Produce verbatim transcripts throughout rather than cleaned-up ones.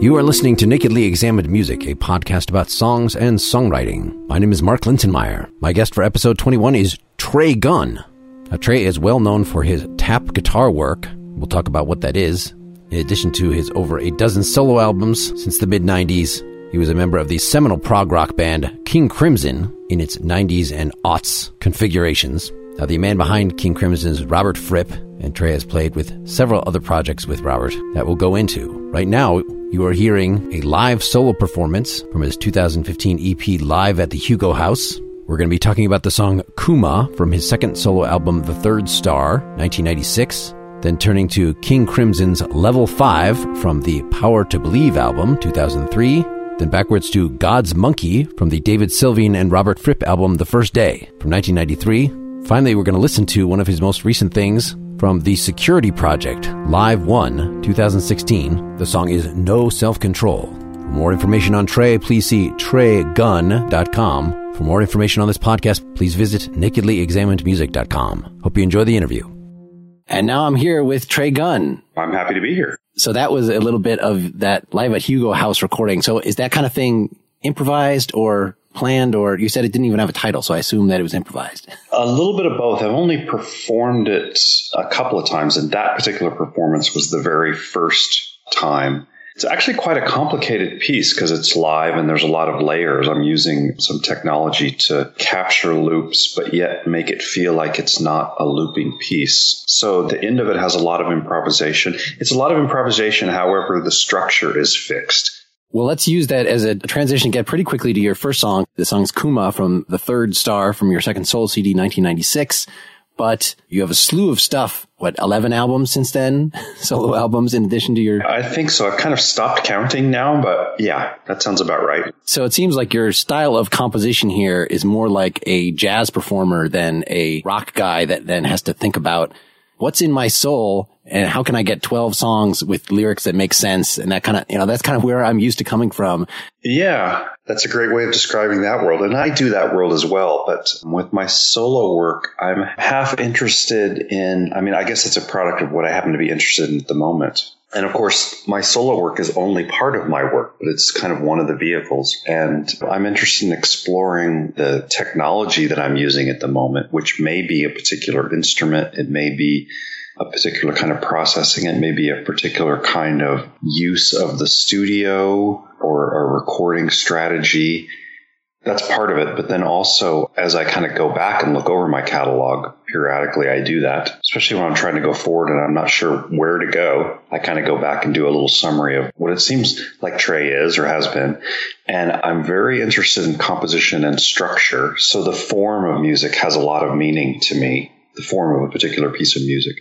You are listening to Nakedly Examined Music, a podcast about songs and songwriting. My name is Mark Lintonmeyer. My guest for episode twenty-one is Trey Gunn. Now, Trey is well known for his tap guitar work. We'll talk about what that is. In addition to his over a dozen solo albums since the mid nineties, he was a member of the seminal prog rock band King Crimson in its nineties and aughts configurations. Now, the man behind King Crimson is Robert Fripp, and Trey has played with several other projects with Robert that we'll go into. Right now, you are hearing a live solo performance from his two thousand fifteen E P Live at the Hugo House. We're going to be talking about the song Kuma from his second solo album, The Third Star, nineteen ninety-six. Then turning to King Crimson's Level five from the Power to Believe album, two thousand three. Then backwards to God's Monkey from the David Sylvian and Robert Fripp album, The First Day, from nineteen ninety-three. Finally, we're going to listen to one of his most recent things from the Security Project, Live one, two thousand sixteen. The song is No Self-Control. For more information on Trey, please see trey gunn dot com. For more information on this podcast, please visit nakedly examined music dot com. Hope you enjoy the interview. And now I'm here with Trey Gunn. I'm happy to be here. So that was a little bit of that Live at Hugo House recording. So is that kind of thing improvised or planned, or you said it didn't even have a title, so I assume that it was improvised? A little bit of both. I've only performed it a couple of times, and that particular performance was the very first time. It's actually quite a complicated piece because it's live and there's a lot of layers. I'm using some technology to capture loops, but yet make it feel like it's not a looping piece. So the end of it has a lot of improvisation. It's a lot of improvisation, however, the structure is fixed. Well, let's use that as a transition, get pretty quickly to your first song. The song's Kuma from The Third Star from your second solo C D, nineteen ninety-six. But you have a slew of stuff. What, eleven albums since then? Solo albums in addition to your... I think so. I've kind of stopped counting now, but yeah, that sounds about right. So it seems like your style of composition here is more like a jazz performer than a rock guy that then has to think about what's in my soul and how can I get twelve songs with lyrics that make sense? And that kind of, you know, that's kind of where I'm used to coming from. Yeah, that's a great way of describing that world. And I do that world as well. But with my solo work, I'm half interested in, I mean, I guess it's a product of what I happen to be interested in at the moment. And of course, my solo work is only part of my work, but it's kind of one of the vehicles. And I'm interested in exploring the technology that I'm using at the moment, which may be a particular instrument. It may be a particular kind of processing. It may be a particular kind of use of the studio or a recording strategy. That's part of it. But then also, as I kind of go back and look over my catalog, periodically I do that, especially when I'm trying to go forward and I'm not sure where to go. I kind of go back and do a little summary of what it seems like Trey is or has been. And I'm very interested in composition and structure. So the form of music has a lot of meaning to me, the form of a particular piece of music.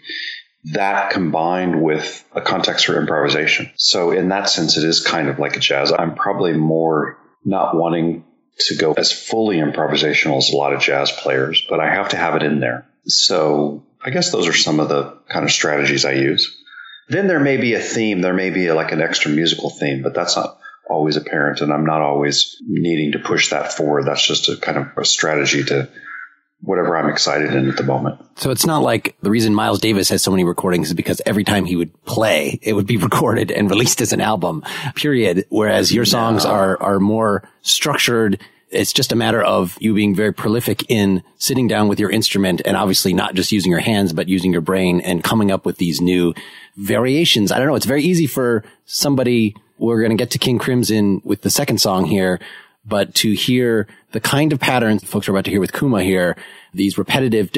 That combined with a context for improvisation. So in that sense, it is kind of like a jazz. I'm probably more not wanting to go as fully improvisational as a lot of jazz players, but I have to have it in there. So I guess those are some of the kind of strategies I use. Then there may be a theme. There may be a, like an extra musical theme, but that's not always apparent. And I'm not always needing to push that forward. That's just a kind of a strategy to whatever I'm excited in at the moment. So it's not like the reason Miles Davis has so many recordings is because every time he would play, it would be recorded and released as an album, period. Whereas your songs no. are, are more structured. It's just a matter of you being very prolific in sitting down with your instrument and obviously not just using your hands, but using your brain and coming up with these new variations. I don't know. It's very easy for somebody, we're going to get to King Crimson with the second song here, but to hear the kind of patterns folks are about to hear with Kuma here, these repetitive,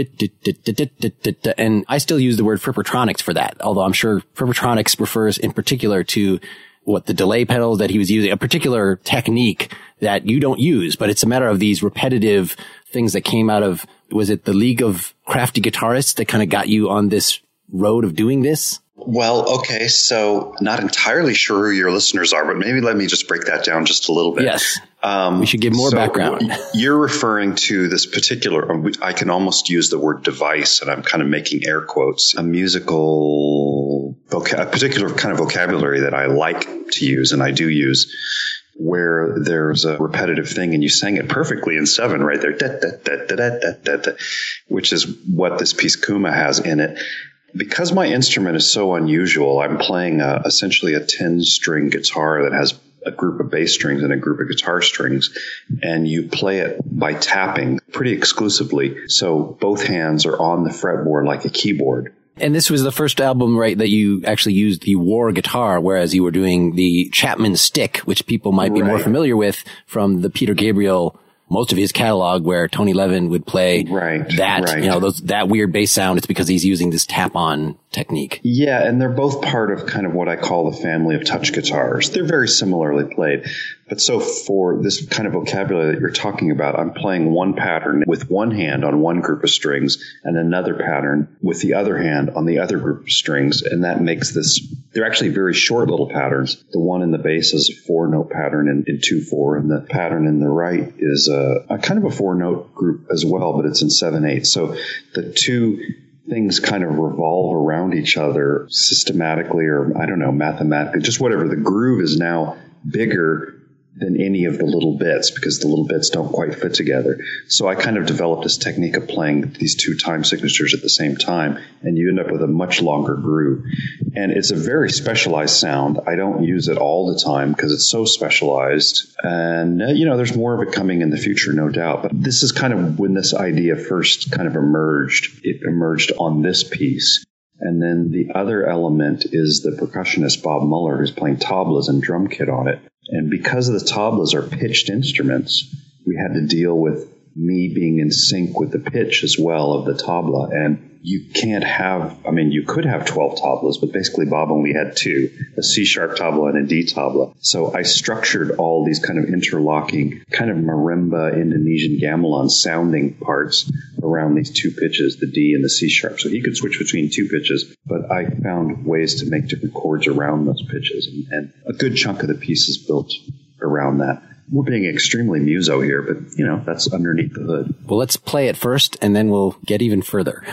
and I still use the word frippertronics for that, although I'm sure frippertronics refers in particular to what the delay pedals that he was using, a particular technique that you don't use, but it's a matter of these repetitive things that came out of, was it the League of Crafty Guitarists that kind of got you on this road of doing this? Well, okay, so not entirely sure who your listeners are, but maybe let me just break that down just a little bit. Yes, um, we should give more so background. You're referring to this particular, I can almost use the word device, and I'm kind of making air quotes, a musical, a particular kind of vocabulary that I like to use, and I do use, where there's a repetitive thing, and you sang it perfectly in seven right there, da, da, da, da, da, da, da, which is what this piece Kuma has in it. Because my instrument is so unusual, I'm playing a, essentially a ten-string guitar that has a group of bass strings and a group of guitar strings, and you play it by tapping pretty exclusively. So both hands are on the fretboard like a keyboard. And this was the first album, right, that you actually used the War guitar, whereas you were doing the Chapman stick, which people might be right. more familiar with from the Peter Gabriel, most of his catalog, where Tony Levin would play right, that, right. you know, those, that weird bass sound. It's because he's using this tap-on technique. Yeah, and they're both part of kind of what I call the family of touch guitars. They're very similarly played. But so for this kind of vocabulary that you're talking about, I'm playing one pattern with one hand on one group of strings and another pattern with the other hand on the other group of strings. And that makes this, they're actually very short little patterns. The one in the bass is a four-note pattern in, in two four, and the pattern in the right is a, a kind of a four-note group as well, but it's in seven eight. So the two things kind of revolve around each other systematically, or I don't know, mathematically, just whatever. The groove is now bigger than any of the little bits because the little bits don't quite fit together. So I kind of developed this technique of playing these two time signatures at the same time, and you end up with a much longer groove. And it's a very specialized sound. I don't use it all the time because it's so specialized. And, uh, you know, there's more of it coming in the future, no doubt. But this is kind of when this idea first kind of emerged. It emerged on this piece. And then the other element is the percussionist Bob Muller, who's playing tablas and drum kit on it. And because the tablas are pitched instruments, we had to deal with me being in sync with the pitch as well of the tabla. And you can't have, I mean, you could have twelve tablas, but basically Bob only had two, a C-sharp tabla and a D tabla. So I structured all these kind of interlocking, kind of marimba, Indonesian gamelan sounding parts around these two pitches, the D and the C-sharp. So he could switch between two pitches, but I found ways to make different chords around those pitches. And, and a good chunk of the piece is built around that. We're being extremely muso here, but, you know, that's underneath the hood. Well, let's play it first, and then we'll get even further.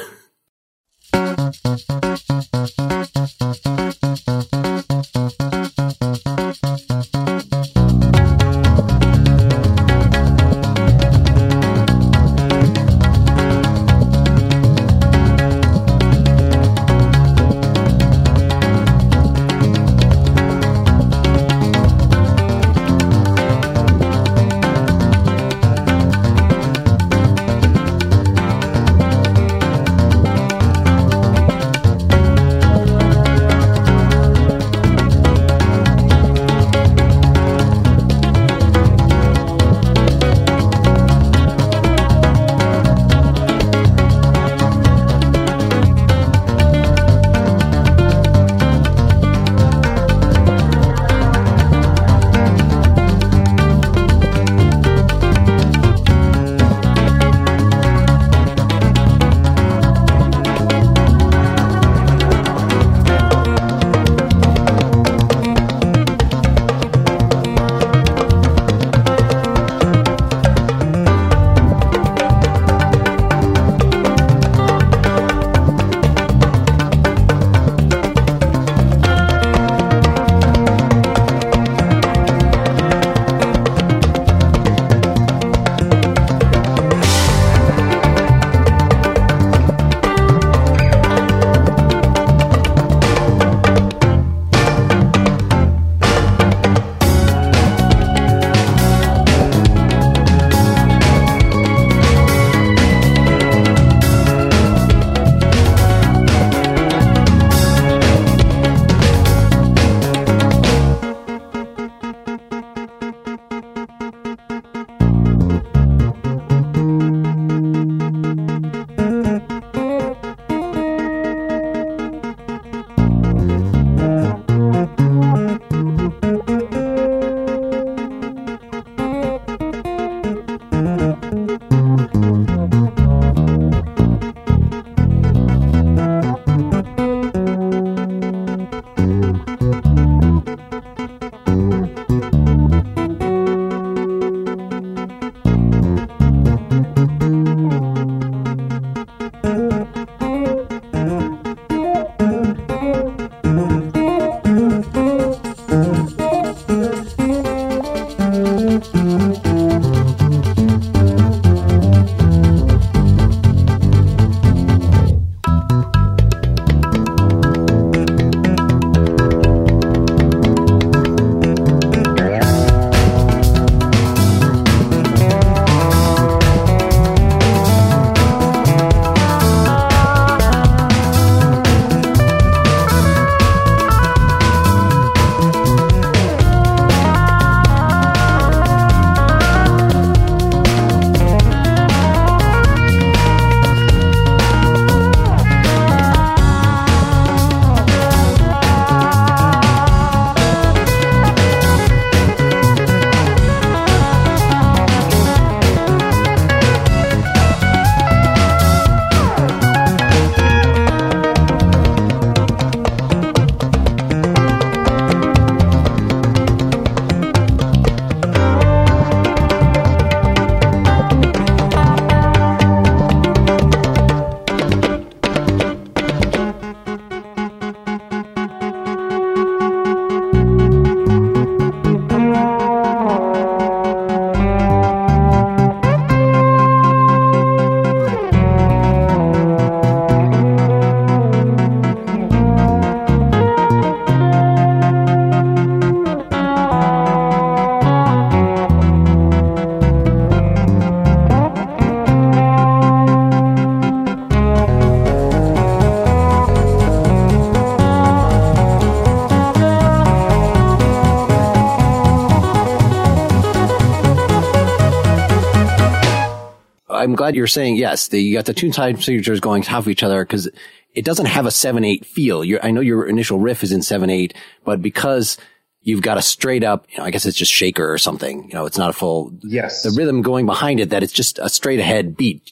I'm glad you're saying yes. The, you got the two time signatures going half of each other because it doesn't have a seven eight feel. You're, I know your initial riff is in seven eight, but because you've got a straight up, you know, I guess it's just shaker or something. You know, it's not a full. Yes. The rhythm going behind it, that it's just a straight ahead beat.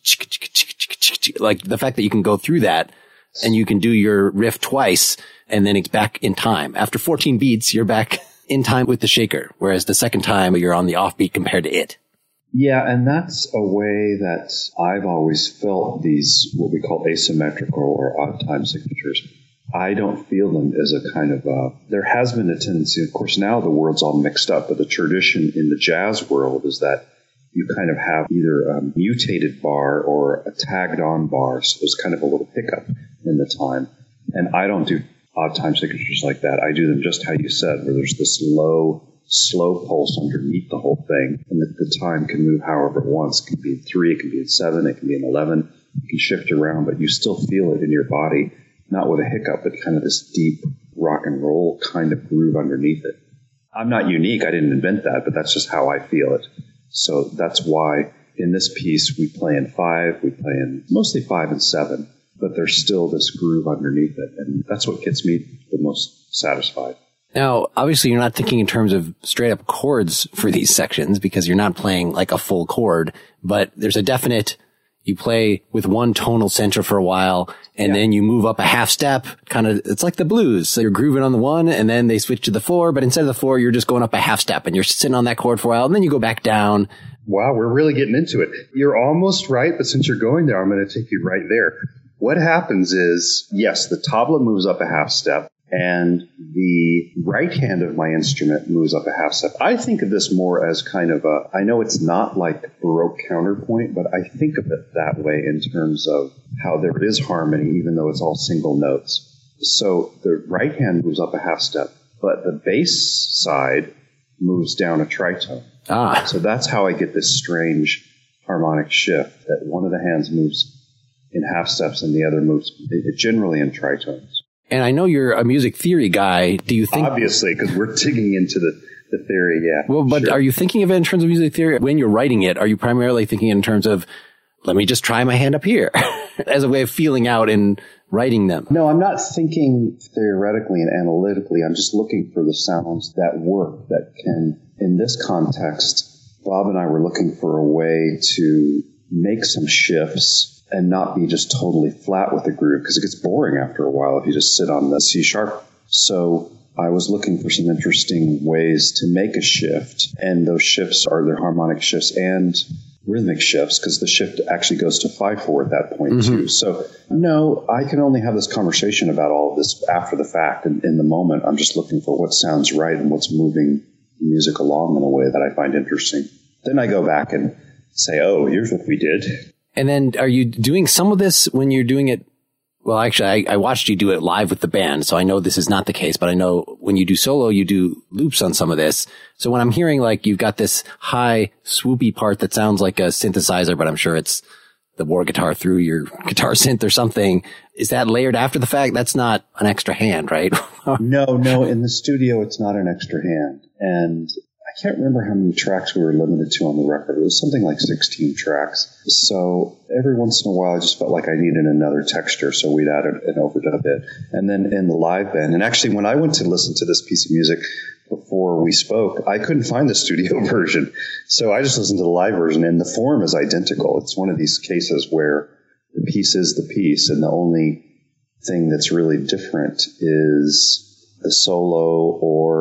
Like the fact that you can go through that and you can do your riff twice and then it's back in time. After fourteen beats, you're back in time with the shaker, whereas the second time you're on the offbeat compared to it. Yeah, and that's a way that I've always felt these, what we call asymmetrical or odd time signatures. I don't feel them as a kind of a, there has been a tendency, of course, now the world's all mixed up, but the tradition in the jazz world is that you kind of have either a mutated bar or a tagged on bar. So there's kind of a little hiccup in the time. And I don't do odd time signatures like that. I do them just how you said, where there's this low, slow pulse underneath the whole thing, and that the time can move however it wants. It can be in three, it can be in seven, it can be in eleven. You can shift around, but you still feel it in your body, not with a hiccup, but kind of this deep rock and roll kind of groove underneath it. I'm not unique. I didn't invent that, but that's just how I feel it. So that's why in this piece we play in five, we play in mostly five and seven, but there's still this groove underneath it, and that's what gets me the most satisfied. Now, obviously, you're not thinking in terms of straight up chords for these sections because you're not playing like a full chord, but there's a definite, you play with one tonal center for a while and yeah. then you move up a half step, kind of, it's like the blues. So you're grooving on the one and then they switch to the four, but instead of the four, you're just going up a half step and you're sitting on that chord for a while and then you go back down. Wow, we're really getting into it. You're almost right, but since you're going there, I'm going to take you right there. What happens is, yes, the tabla moves up a half step. And the right hand of my instrument moves up a half step. I think of this more as kind of a, I know it's not like Baroque counterpoint, but I think of it that way in terms of how there is harmony, even though it's all single notes. So the right hand moves up a half step, but the bass side moves down a tritone. Ah. So that's how I get this strange harmonic shift, that one of the hands moves in half steps and the other moves generally in tritones. And I know you're a music theory guy. Do you think... Obviously, because we're digging into the, the theory, yeah. Well, but sure. Are you thinking of it in terms of music theory? When you're writing it, are you primarily thinking in terms of, let me just try my hand up here, as a way of feeling out and writing them? No, I'm not thinking theoretically and analytically. I'm just looking for the sounds that work, that can, in this context, Bob and I were looking for a way to make some shifts and not be just totally flat with the groove, because it gets boring after a while if you just sit on the C sharp. So I was looking for some interesting ways to make a shift, and those shifts are their harmonic shifts and rhythmic shifts, because the shift actually goes to five four at that point mm-hmm. too. So no, I can only have this conversation about all of this after the fact, and in the moment I'm just looking for what sounds right and what's moving music along in a way that I find interesting. Then I go back and say, oh, here's what we did. And then are you doing some of this when you're doing it? Well, actually, I, I watched you do it live with the band, so I know this is not the case, but I know when you do solo, you do loops on some of this. So when I'm hearing like you've got this high swoopy part that sounds like a synthesizer, but I'm sure it's the war guitar through your guitar synth or something, is that layered after the fact? That's not an extra hand, right? no, no. In the studio, it's not an extra hand. And I can't remember how many tracks we were limited to on the record. It was something like sixteen tracks. So every once in a while, I just felt like I needed another texture, so we'd add an overdub bit. And then in the live band, and actually when I went to listen to this piece of music before we spoke, I couldn't find the studio version. So I just listened to the live version, and the form is identical. It's one of these cases where the piece is the piece, and the only thing that's really different is the solo or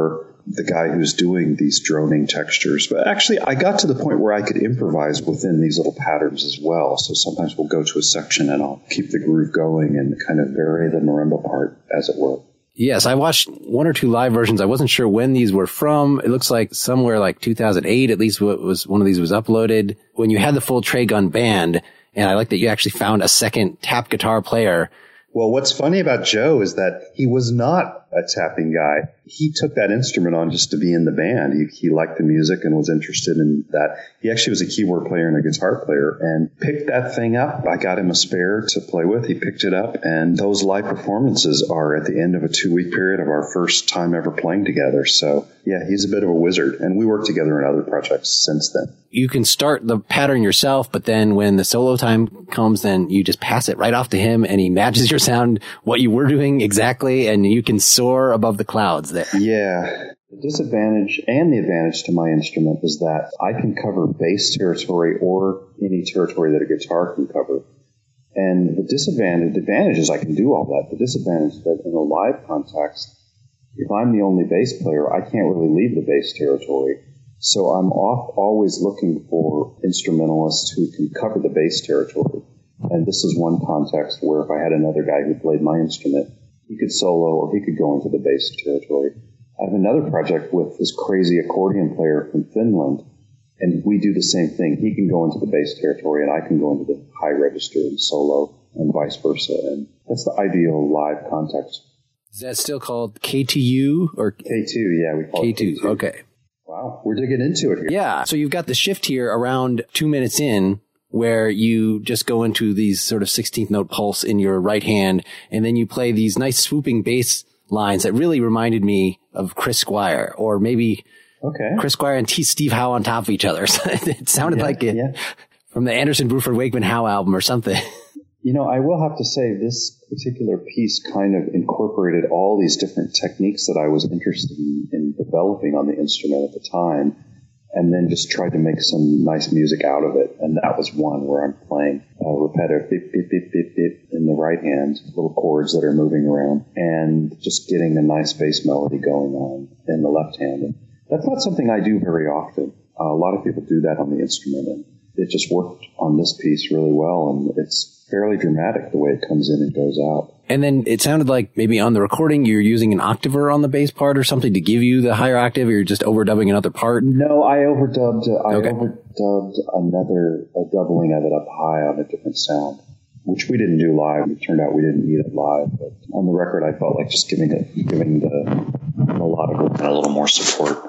the guy who's doing these droning textures. But actually, I got to the point where I could improvise within these little patterns as well. So sometimes we'll go to a section and I'll keep the groove going and kind of vary the marimba part, as it were. Yes, I watched one or two live versions. I wasn't sure when these were from. It looks like somewhere like two thousand eight, at least what was one of these was uploaded. When you had the full Trey Gunn band, and I like that you actually found a second tap guitar player. Well, what's funny about Joe is that he was not a tapping guy. He took that instrument on just to be in the band. He, he liked the music and was interested in that. He actually was a keyboard player and a guitar player and picked that thing up. I got him a spare to play with. He picked it up, and those live performances are at the end of a two-week period of our first time ever playing together. So, yeah, he's a bit of a wizard, and we worked together in other projects since then. You can start the pattern yourself, but then when the solo time comes, then you just pass it right off to him, and he matches your sound, what you were doing exactly, and you can soar above the clouds there. Yeah. The disadvantage and the advantage to my instrument is that I can cover bass territory or any territory that a guitar can cover. And the disadvantage, the advantage is I can do all that. The disadvantage is that in a live context, if I'm the only bass player, I can't really leave the bass territory. So I'm off always looking for instrumentalists who can cover the bass territory. And this is one context where if I had another guy who played my instrument, he could solo or he could go into the bass territory. I have another project with this crazy accordion player from Finland, and we do the same thing. He can go into the bass territory, and I can go into the high register and solo, and vice versa. And that's the ideal live context. Is that still called K two U or K two? Yeah, we call K two. it K two. Okay. Wow, we're digging into it here. Yeah. So you've got the shift here around two minutes in, where you just go into these sort of sixteenth note pulse in your right hand, and then you play these nice swooping bass lines that really reminded me of Chris Squire, or maybe okay. Chris Squire and T. Steve Howe on top of each other. It sounded yeah, like it yeah. from the Anderson, Bruford, Wakeman, Howe album or something. You know, I will have to say this particular piece kind of incorporated all these different techniques that I was interested in, in developing on the instrument at the time, and then just tried to make some nice music out of it. And that was one where I'm playing uh, repetitive beep, beep, beep, beep, beep in the right hand, little chords that are moving around, and just getting a nice bass melody going on in the left hand. And that's not something I do very often. Uh, a lot of people do that on the instrument, and it just worked on this piece really well, and it's fairly dramatic the way it comes in and goes out. And then it sounded like maybe on the recording you're using an octaver on the bass part or something to give you the higher octave, or you're just overdubbing another part? No, I overdubbed, uh, I okay. overdubbed another, a doubling of it up high on a different sound, which we didn't do live. It turned out we didn't need it live, but on the record I felt like just giving it, giving the melodic kind of a little more support.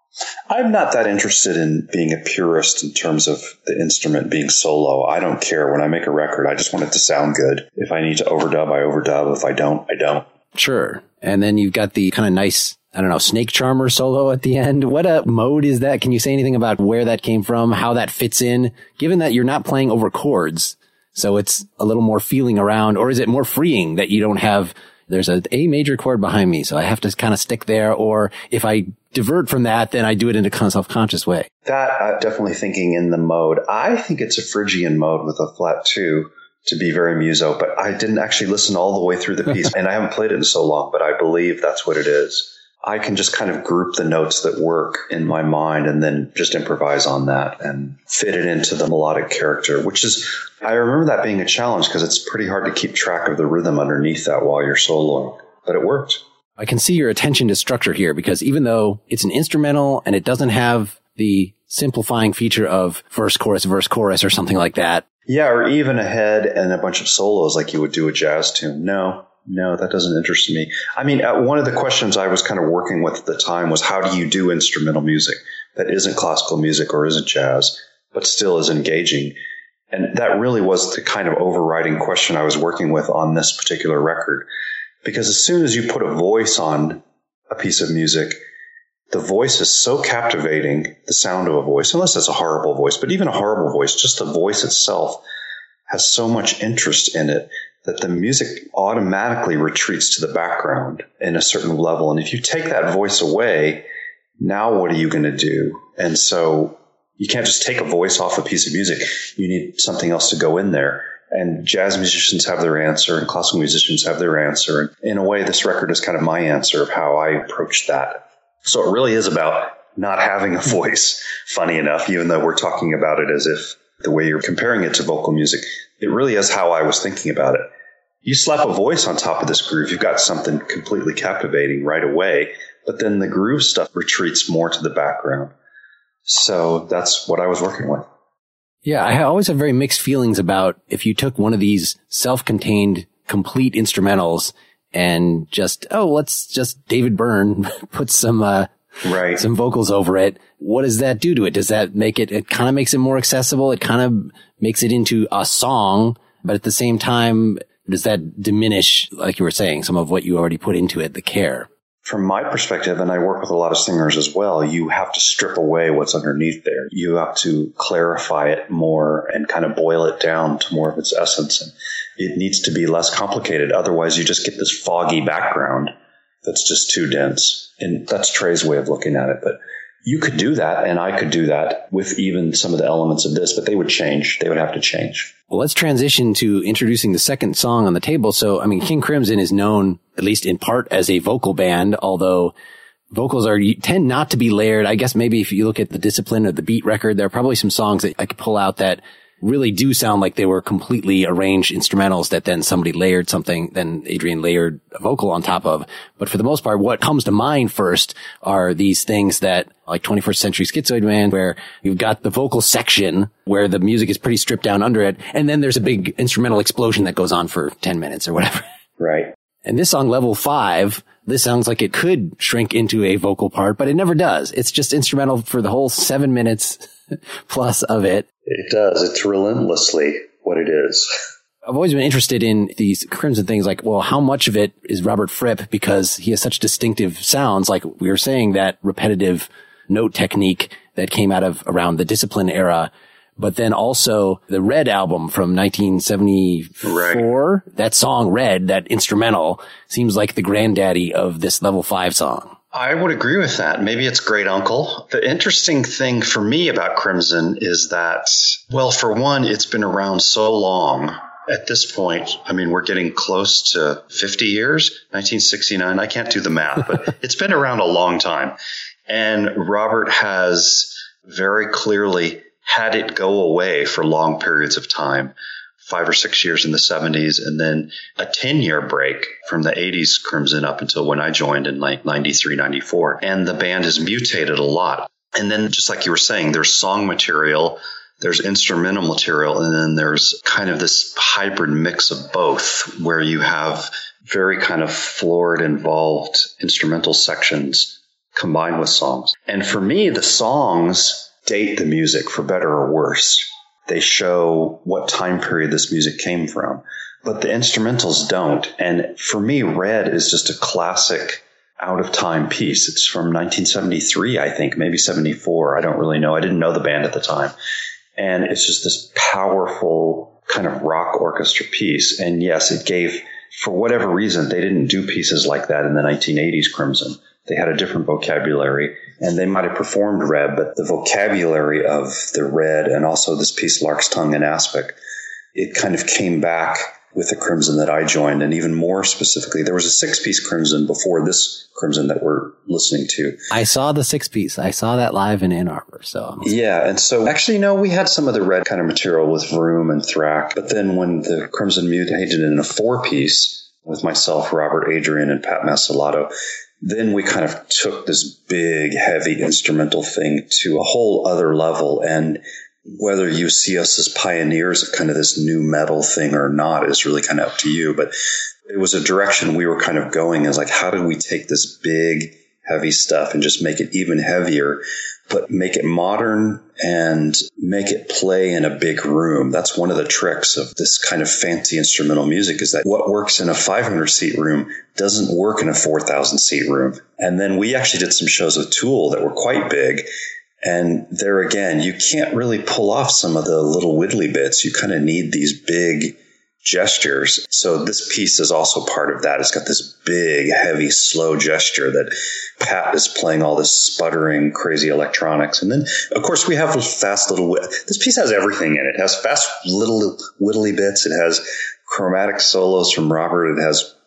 I'm not that interested in being a purist in terms of the instrument being solo. I don't care. When I make a record, I just want it to sound good. If I need to overdub, I overdub. If I don't, I don't. Sure. And then you've got the kind of nice, I don't know, Snake Charmer solo at the end. What a mode is that? Can you say anything about where that came from, how that fits in, given that you're not playing over chords? So it's a little more feeling around, or is it more freeing that you don't have, there's a A major chord behind me, so I have to kind of stick there, or if I divert from that, then I do it in a kind of self-conscious way. That I'm definitely thinking in the mode. I think it's a Phrygian mode with a flat two to be very muso, but I didn't actually listen all the way through the piece, and I haven't played it in so long, but I believe that's what it is. I can just kind of group the notes that work in my mind and then just improvise on that and fit it into the melodic character, which is, I remember that being a challenge because it's pretty hard to keep track of the rhythm underneath that while you're soloing, but it worked. I can see your attention to structure here, because even though it's an instrumental and it doesn't have the simplifying feature of verse, chorus, verse, chorus, or something like that. Yeah, or even a head and a bunch of solos like you would do a jazz tune. No, no, that doesn't interest me. I mean, uh, one of the questions I was kind of working with at the time was, how do you do instrumental music that isn't classical music or isn't jazz, but still is engaging? And that really was the kind of overriding question I was working with on this particular record. Because as soon as you put a voice on a piece of music, the voice is so captivating, the sound of a voice, unless it's a horrible voice, but even a horrible voice, just the voice itself has so much interest in it that the music automatically retreats to the background in a certain level. And if you take that voice away, now what are you going to do? And so you can't just take a voice off a piece of music. You need something else to go in there. And jazz musicians have their answer and classical musicians have their answer. And in a way, this record is kind of my answer of how I approach that. So it really is about not having a voice, funny enough, even though we're talking about it as if the way you're comparing it to vocal music, it really is how I was thinking about it. You slap a voice on top of this groove, you've got something completely captivating right away, but then the groove stuff retreats more to the background. So that's what I was working with. Yeah, I always have very mixed feelings about if you took one of these self-contained complete instrumentals and just, oh, let's just David Byrne put some, uh, right. some vocals over it. What does that do to it? Does that make it, it kind of makes it more accessible? It kind of makes it into a song, but at the same time, does that diminish, like you were saying, some of what you already put into it, the care? From my perspective, and I work with a lot of singers as well, you have to strip away what's underneath there. You have to clarify it more and kind of boil it down to more of its essence. And it needs to be less complicated. Otherwise, you just get this foggy background that's just too dense. And that's Trey's way of looking at it. But you could do that, and I could do that with even some of the elements of this, but they would change. They would have to change. Well, let's transition to introducing the second song on the table. So, I mean, King Crimson is known, at least in part, as a vocal band, although vocals are tend not to be layered. I guess maybe if you look at the Discipline or the Beat record, there are probably some songs that I could pull out that really do sound like they were completely arranged instrumentals that then somebody layered something, then Adrian layered a vocal on top of. But for the most part, what comes to mind first are these things that, like twenty-first Century Schizoid Man, where you've got the vocal section where the music is pretty stripped down under it, and then there's a big instrumental explosion that goes on for ten minutes or whatever. Right. And this song, Level five, this sounds like it could shrink into a vocal part, but it never does. It's just instrumental for the whole seven minutes plus of it. It does. It's relentlessly what it is. I've always been interested in these Crimson things, like, well, how much of it is Robert Fripp because he has such distinctive sounds, like we were saying, that repetitive note technique that came out of around the Discipline era. But then also the Red album from nineteen seventy-four, right. That song Red, that instrumental, seems like the granddaddy of this Level five song. I would agree with that. Maybe it's great uncle. The interesting thing for me about Crimson is that, well, for one, it's been around so long. At this point, I mean, we're getting close to fifty years, nineteen sixty-nine. I can't do the math, but it's been around a long time. And Robert has very clearly had it go away for long periods of time, five or six years in the seventies, and then a ten-year break from the eighties Crimson up until when I joined in like ninety-three, ninety-four. And the band has mutated a lot. And then, just like you were saying, there's song material, there's instrumental material, and then there's kind of this hybrid mix of both, where you have very kind of floored, involved instrumental sections combined with songs. And for me, the songs date the music, for better or worse. They show what time period this music came from, but the instrumentals don't. And for me, Red is just a classic out of time piece. It's from nineteen seventy-three, I think, maybe seventy-four. I don't really know. I didn't know the band at the time. And it's just this powerful kind of rock orchestra piece. And yes, it gave, for whatever reason, they didn't do pieces like that in the nineteen eighties Crimson. They had a different vocabulary, and they might have performed Red, but the vocabulary of the Red and also this piece, Lark's Tongue and Aspic, it kind of came back with the Crimson that I joined. And even more specifically, there was a six-piece Crimson before this Crimson that we're listening to. I saw the six-piece. I saw that live in Ann Arbor. So yeah, and so actually, no, we had some of the Red kind of material with Vroom and Thrak, but then when the Crimson mutated in a four-piece with myself, Robert, Adrian, and Pat Masalato, then we kind of took this big, heavy instrumental thing to a whole other level. And whether you see us as pioneers of kind of this new metal thing or not is really kind of up to you. But it was a direction we were kind of going, is like, how do we take this big, heavy stuff and just make it even heavier, but make it modern and make it play in a big room? That's one of the tricks of this kind of fancy instrumental music, is that what works in a five hundred seat room doesn't work in a four thousand seat room. And then we actually did some shows with Tool that were quite big. And there again, you can't really pull off some of the little widdly bits. You kind of need these big gestures. So this piece is also part of that. It's got this big, heavy, slow gesture that Pat is playing all this sputtering, crazy electronics. And then, of course, we have fast little, this piece has everything in it. It has fast little whittly bits. It has chromatic solos from Robert. It has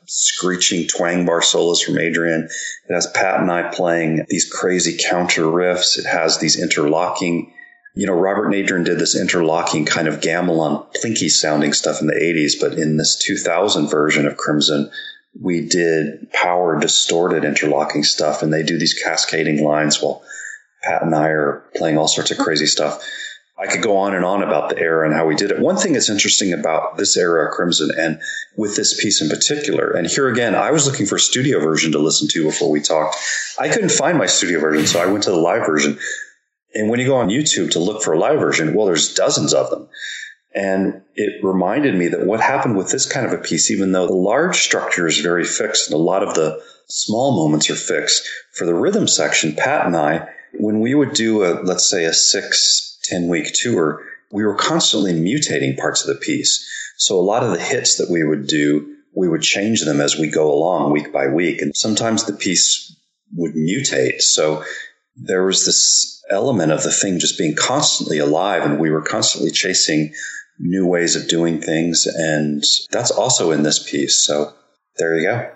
screeching twang bar solos from Adrian. It has Pat and I playing these crazy counter riffs. It has these interlocking, you know, Robert and Adrian did this interlocking kind of gamelan, plinky sounding stuff in the eighties. But in this two thousand version of Crimson, we did power distorted interlocking stuff, and they do these cascading lines while Pat and I are playing all sorts of crazy stuff. I could go on and on about the era and how we did it. One thing that's interesting about this era of Crimson, and with this piece in particular, and here again, I was looking for a studio version to listen to before we talked. I couldn't find my studio version, so I went to the live version. And when you go on YouTube to look for a live version, well, there's dozens of them. And it reminded me that what happened with this kind of a piece, even though the large structure is very fixed and a lot of the small moments are fixed, for the rhythm section, Pat and I, when we would do a, let's say a six, ten week tour, we were constantly mutating parts of the piece. So a lot of the hits that we would do, we would change them as we go along week by week. And sometimes the piece would mutate. So there was this element of the thing just being constantly alive, and we were constantly chasing new ways of doing things. And that's also in this piece. So there you go.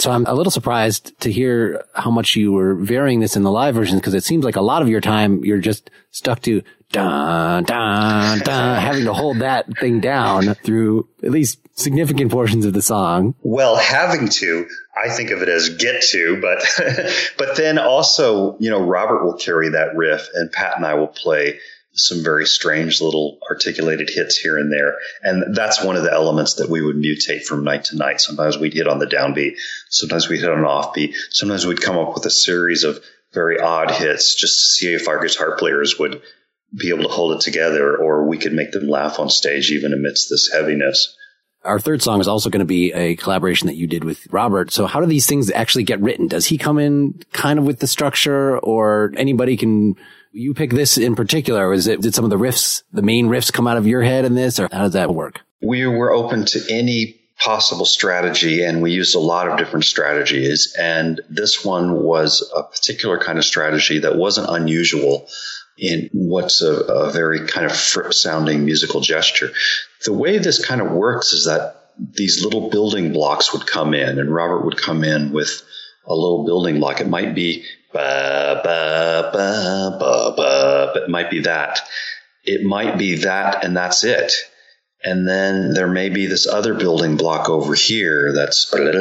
So I'm a little surprised to hear how much you were varying this in the live versions, because it seems like a lot of your time you're just stuck to dun, dun, dun, having to hold that thing down through at least significant portions of the song. Well, having to, I think of it as get to, but but then also, you know, Robert will carry that riff and Pat and I will play some very strange little articulated hits here and there. And that's one of the elements that we would mutate from night to night. Sometimes we'd hit on the downbeat. Sometimes we'd hit on an offbeat. Sometimes we'd come up with a series of very odd hits just to see if our guitar players would be able to hold it together, or we could make them laugh on stage even amidst this heaviness. Our third song is also going to be a collaboration that you did with Robert. So how do these things actually get written? Does he come in kind of with the structure, or anybody can... You pick this in particular, or is it, did some of the riffs, the main riffs come out of your head in this, or how does that work? We were open to any possible strategy, and we used a lot of different strategies. And this one was a particular kind of strategy that wasn't unusual in what's a, a very kind of Fripp-sounding musical gesture. The way this kind of works is that these little building blocks would come in, and Robert would come in with a little building block. It might be ba, ba, ba, ba, ba, but it might be that. It might be that, and that's it. And then there may be this other building block over here that's, and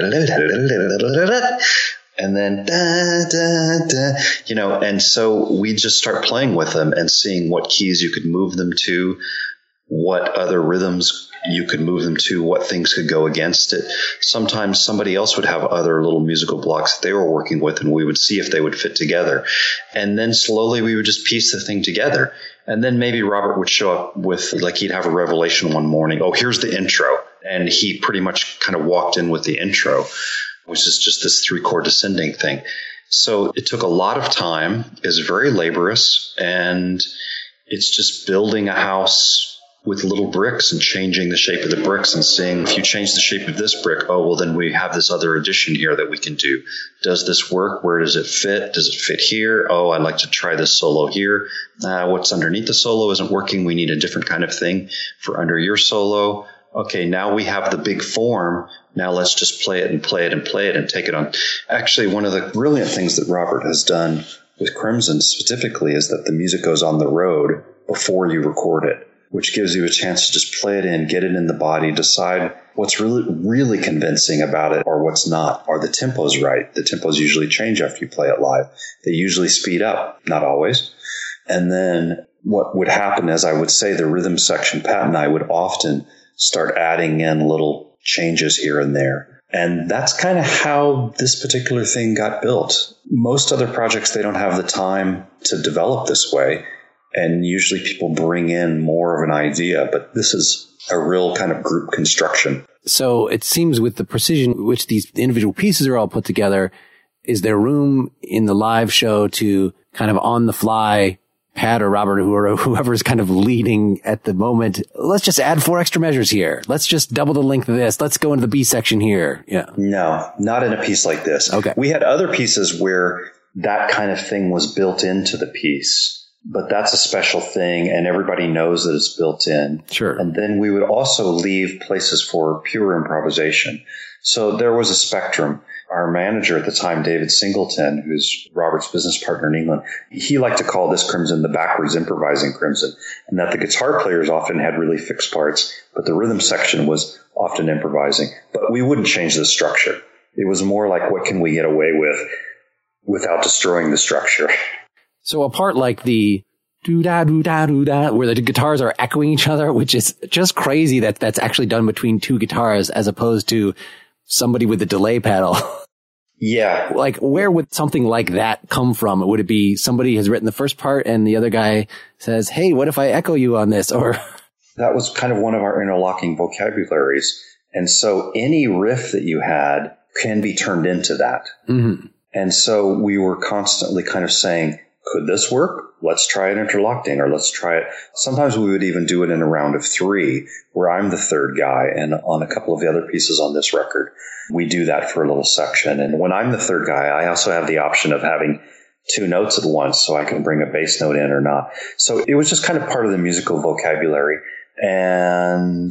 then, da, da, da, you know, and so we just start playing with them and seeing what keys you could move them to, what other rhythms you could move them to, what things could go against it. Sometimes somebody else would have other little musical blocks that they were working with, and we would see if they would fit together. And then slowly we would just piece the thing together. And then maybe Robert would show up with, like, he'd have a revelation one morning. Oh, here's the intro. And he pretty much kind of walked in with the intro, which is just this three chord descending thing. So it took a lot of time. It's very laborious, and it's just building a house with little bricks and changing the shape of the bricks and seeing, if you change the shape of this brick, oh, well, then we have this other addition here that we can do. Does this work? Where does it fit? Does it fit here? Oh, I'd like to try this solo here. Uh, what's underneath the solo isn't working. We need a different kind of thing for under your solo. Okay, now we have the big form. Now let's just play it and play it and play it and take it on. Actually, one of the brilliant things that Robert has done with Crimson specifically is that the music goes on the road before you record it, which gives you a chance to just play it in, get it in the body, decide what's really, really convincing about it or what's not. Are the tempos right? The tempos usually change after you play it live. They usually speed up, not always. And then what would happen is, I would say, the rhythm section, Pat and I would often start adding in little changes here and there. And that's kind of how this particular thing got built. Most other projects, they don't have the time to develop this way. And usually people bring in more of an idea, but this is a real kind of group construction. So it seems with the precision with which these individual pieces are all put together, is there room in the live show to kind of on the fly, Pat or Robert or whoever's kind of leading at the moment, let's just add four extra measures here. Let's just double the length of this. Let's go into the B section here. Yeah. No, not in a piece like this. Okay. We had other pieces where that kind of thing was built into the piece. But that's a special thing, and everybody knows that it's built in. Sure. And then we would also leave places for pure improvisation. So there was a spectrum. Our manager at the time, David Singleton, who's Robert's business partner in England, he liked to call this Crimson the backwards improvising Crimson, and that the guitar players often had really fixed parts, but the rhythm section was often improvising. But we wouldn't change the structure. It was more like, what can we get away with without destroying the structure? So a part like the doo-da, doo-da, doo-da, where the guitars are echoing each other, which is just crazy that that's actually done between two guitars as opposed to somebody with a delay pedal. Yeah. Like, where would something like that come from? Would it be somebody has written the first part and the other guy says, hey, what if I echo you on this? Or that was kind of one of our interlocking vocabularies. And so any riff that you had can be turned into that. Mm-hmm. And so we were constantly kind of saying, could this work? Let's try it interlocking, or let's try it. Sometimes we would even do it in a round of three where I'm the third guy. And on a couple of the other pieces on this record, we do that for a little section. And when I'm the third guy, I also have the option of having two notes at once, so I can bring a bass note in or not. So it was just kind of part of the musical vocabulary. And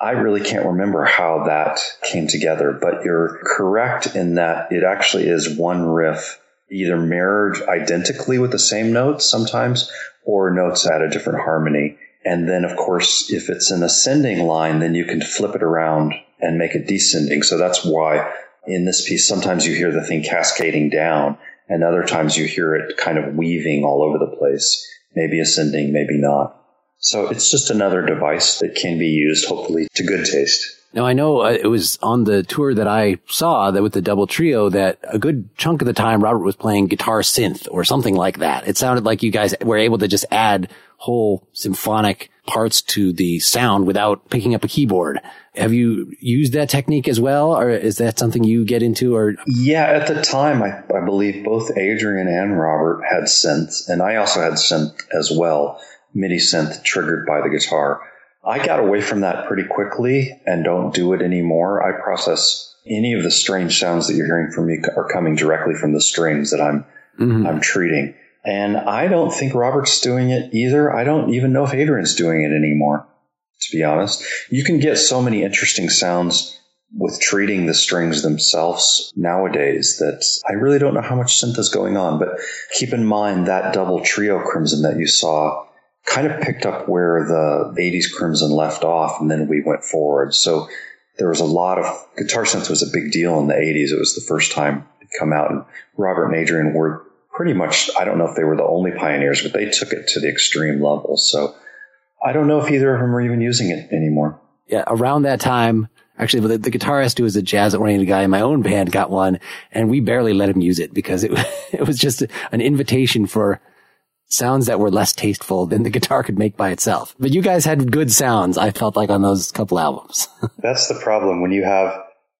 I really can't remember how that came together, but you're correct in that it actually is one riff, either mirrored identically with the same notes sometimes, or notes at a different harmony. And then, of course, if it's an ascending line, then you can flip it around and make it descending. So that's why in this piece, sometimes you hear the thing cascading down, and other times you hear it kind of weaving all over the place, maybe ascending, maybe not. So it's just another device that can be used, hopefully, to good taste. Now, I know uh, it was on the tour that I saw that with the double trio that a good chunk of the time Robert was playing guitar synth or something like that. It sounded like you guys were able to just add whole symphonic parts to the sound without picking up a keyboard. Have you used that technique as well, or is that something you get into? Or Yeah, at the time, I, I believe both Adrian and Robert had synth, and I also had synth as well. MIDI synth triggered by the guitar. I got away from that pretty quickly and don't do it anymore. I process any of the strange sounds that you're hearing from me are coming directly from the strings that I'm mm-hmm. I'm treating. And I don't think Robert's doing it either. I don't even know if Adrian's doing it anymore, to be honest. You can get so many interesting sounds with treating the strings themselves nowadays that I really don't know how much synth is going on. But keep in mind that double trio Crimson that you saw kind of picked up where the eighties Crimson left off, and then we went forward. So there was a lot of guitar synth was a big deal in the eighties. It was the first time it come out, and Robert and Adrian were pretty much, I don't know if they were the only pioneers, but they took it to the extreme level. So I don't know if either of them are even using it anymore. Yeah, around that time, actually, the, the guitarist who was a jazz-oriented guy in my own band got one, and we barely let him use it because it, it was just an invitation for sounds that were less tasteful than the guitar could make by itself. But you guys had good sounds, I felt like, on those couple albums. That's the problem. When you have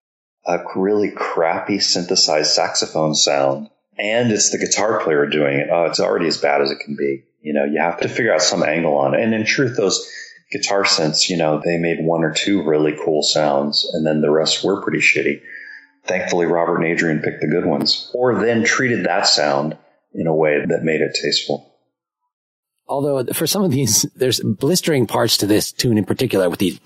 a really crappy synthesized saxophone sound and it's the guitar player doing it, oh, it's already as bad as it can be. You know, you have to figure out some angle on it. And in truth, those guitar synths, you know, they made one or two really cool sounds, and then the rest were pretty shitty. Thankfully, Robert and Adrian picked the good ones, or then treated that sound in a way that made it tasteful. Although for some of these, there's blistering parts to this tune in particular with these,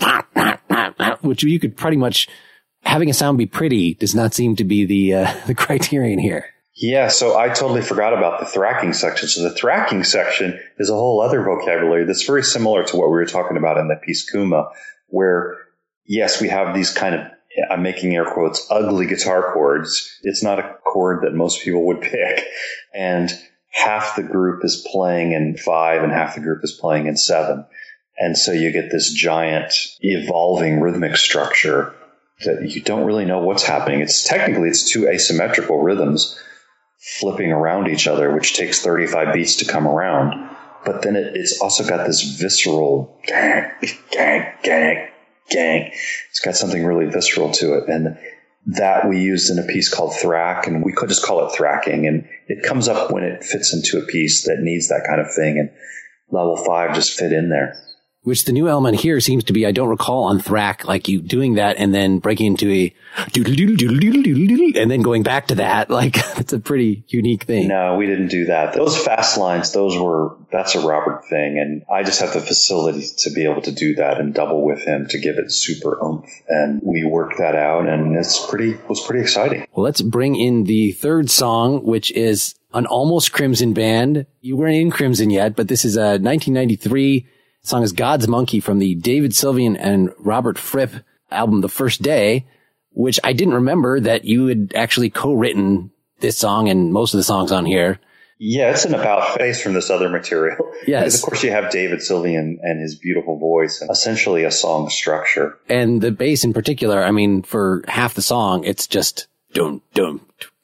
which you could pretty much, having a sound be pretty does not seem to be the uh, the criterion here. Yeah, so I totally forgot about the thwacking section. So the thwacking section is a whole other vocabulary that's very similar to what we were talking about in the piece Kuma, where, yes, we have these kind of, I'm making air quotes, ugly guitar chords. It's not a chord that most people would pick. And half the group is playing in five and half the group is playing in seven. And so you get this giant evolving rhythmic structure that you don't really know what's happening. It's technically, it's two asymmetrical rhythms flipping around each other, which takes thirty-five beats to come around. But then it, it's also got this visceral gang, gang, gang, gang. It's got something really visceral to it. And that we used in a piece called Thrack, and we could just call it thwacking. And it comes up when it fits into a piece that needs that kind of thing. And level five just fit in there. Which the new element here seems to be, I don't recall on Thrack, like you doing that and then breaking into a doodle doodle doodle doodle doodle doodle and then going back to that. Like, it's a pretty unique thing. No, we didn't do that. Those fast lines, those were, that's a Robert thing. And I just have the facility to be able to do that and double with him to give it super oomph. And we worked that out, and it's pretty, it was pretty exciting. Well, let's bring in the third song, which is an almost Crimson band. You weren't in Crimson yet, but this is a nineteen ninety-three The song is God's Monkey from the David Sylvian and Robert Fripp album, The First Day, which I didn't remember that you had actually co-written this song and most of the songs on here. Yeah, it's an about face from this other material. Yes. Because of course you have David Sylvian and his beautiful voice and essentially a song structure. And the bass in particular, I mean, for half the song, it's just dum, dum.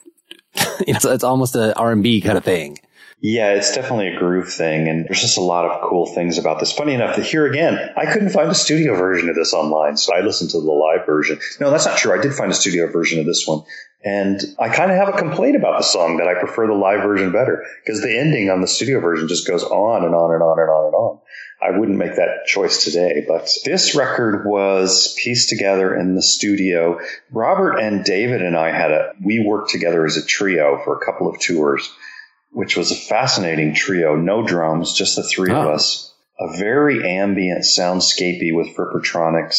It's, it's almost a R and B kind of thing. Yeah, it's definitely a groove thing, and there's just a lot of cool things about this. Funny enough, that here again, I couldn't find a studio version of this online, so I listened to the live version. No, that's not true. I did find a studio version of this one, and I kind of have a complaint about the song that I prefer the live version better, because the ending on the studio version just goes on and on and on and on and on. I wouldn't make that choice today, but this record was pieced together in the studio. Robert and David and I had a, we worked together as a trio for a couple of tours, which was a fascinating trio. No drums, just the three oh. of us. A very ambient soundscapey with Frippertronics.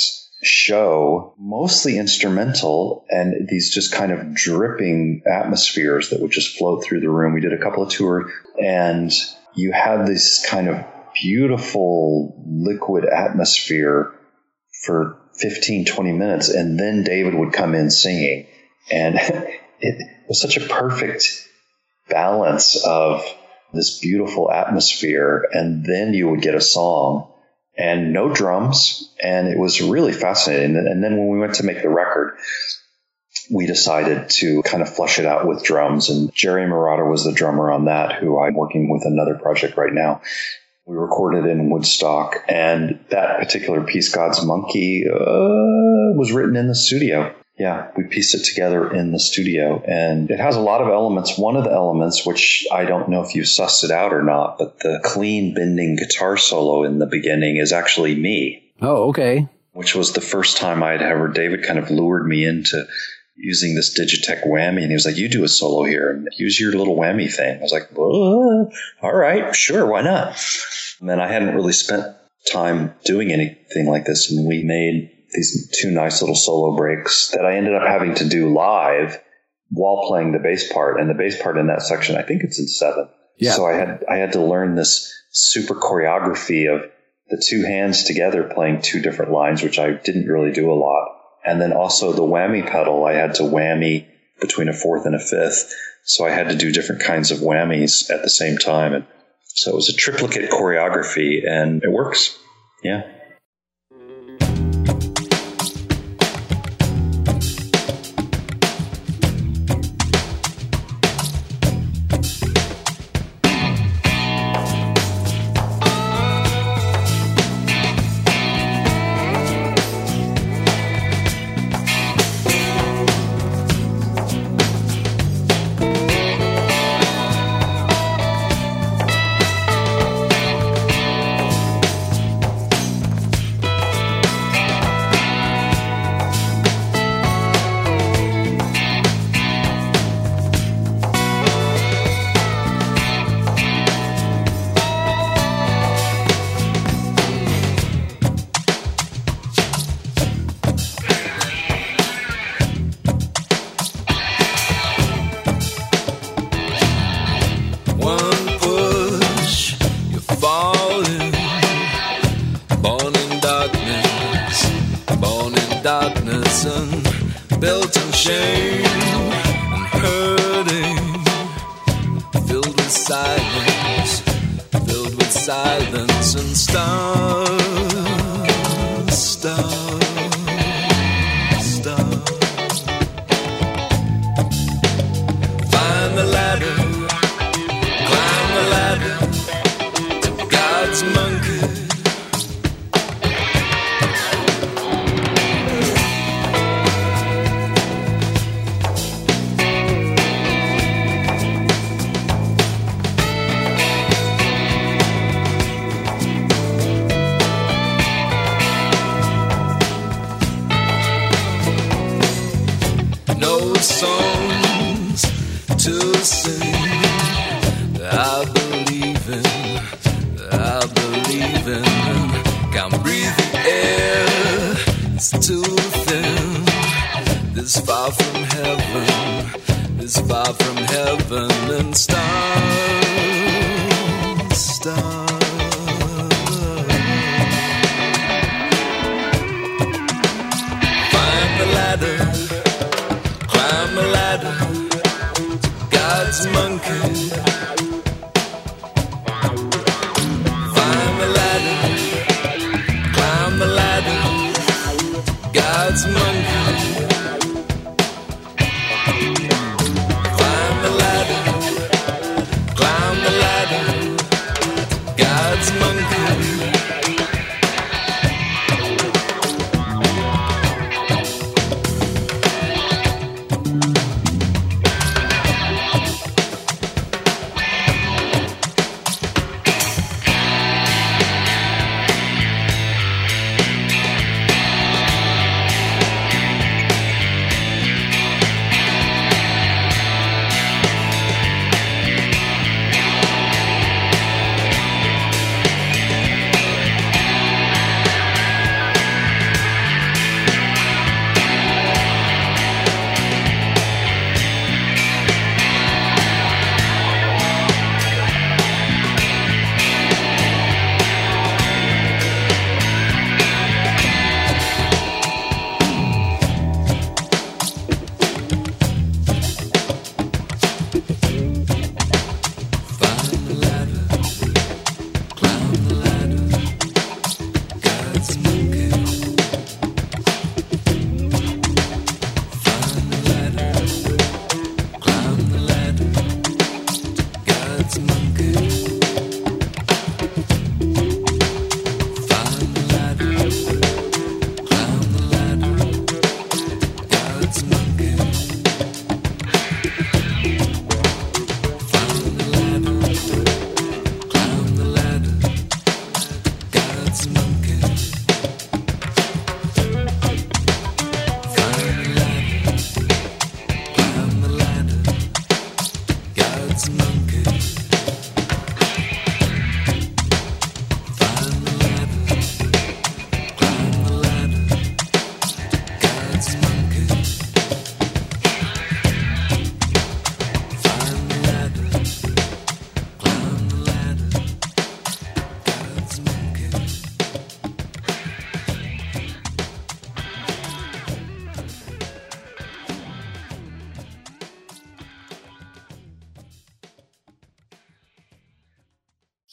show, mostly instrumental, and these just kind of dripping atmospheres that would just float through the room. We did a couple of tours, and you had this kind of beautiful liquid atmosphere for fifteen, twenty minutes, and then David would come in singing. And it was such a perfect balance of this beautiful atmosphere, and then you would get a song. And no drums, and it was really fascinating. And then when we went to make the record, we decided to kind of flush it out with drums. And Jerry Marotta was the drummer on that, who I'm working with another project right now. We recorded in Woodstock, and that particular piece, God's Monkey, uh, was written in the studio. Yeah, we pieced it together in the studio, and it has a lot of elements. One of the elements, which I don't know if you sussed it out or not, but the clean bending guitar solo in the beginning is actually me. Oh, okay. Which was the first time I'd ever, David kind of lured me into using this Digitech whammy, and he was like, you do a solo here and use your little whammy thing. I was like, well, all right, sure, why not? And then I hadn't really spent time doing anything like this, and we made these two nice little solo breaks that I ended up having to do live while playing the bass part. And the bass part in that section, I think it's in seven. Yeah. So I had I had to learn this super choreography of the two hands together playing two different lines, which I didn't really do a lot. And then also the whammy pedal, I had to whammy between a fourth and a fifth. So I had to do different kinds of whammies at the same time. And so it was a triplicate choreography, and it works. Yeah.